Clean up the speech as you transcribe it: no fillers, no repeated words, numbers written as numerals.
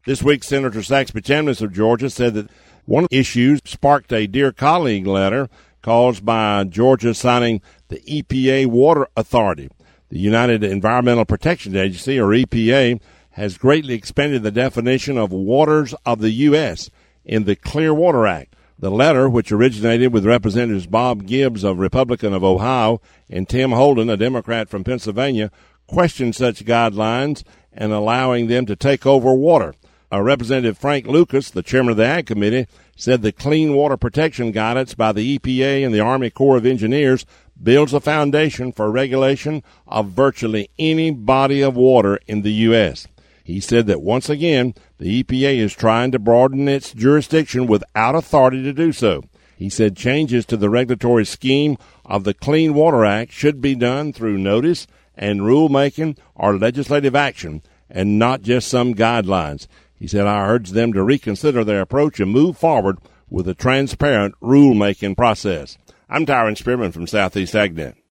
This week, Senator Saxby Chambliss of Georgia said that one of the issues sparked a Dear Colleague letter caused by Georgia signing the EPA Water Authority. The United Environmental Protection Agency, or EPA, has greatly expanded the definition of waters of the U.S. in the Clear Water Act. The letter, which originated with Representatives Bob Gibbs, a Republican of Ohio, and Tim Holden, a Democrat from Pennsylvania, questioned such guidelines and allowing them to take over water. Representative Frank Lucas, the chairman of the Ag Committee, said the clean water protection guidance by the EPA and the Army Corps of Engineers builds a foundation for regulation of virtually any body of water in the U.S. He said that once again, the EPA is trying to broaden its jurisdiction without authority to do so. He said changes to the regulatory scheme of the Clean Water Act should be done through notice and rulemaking or legislative action and not just some guidelines. He said, I urge them to reconsider their approach and move forward with a transparent rulemaking process. I'm Tyron Spearman from Southeast AgNet.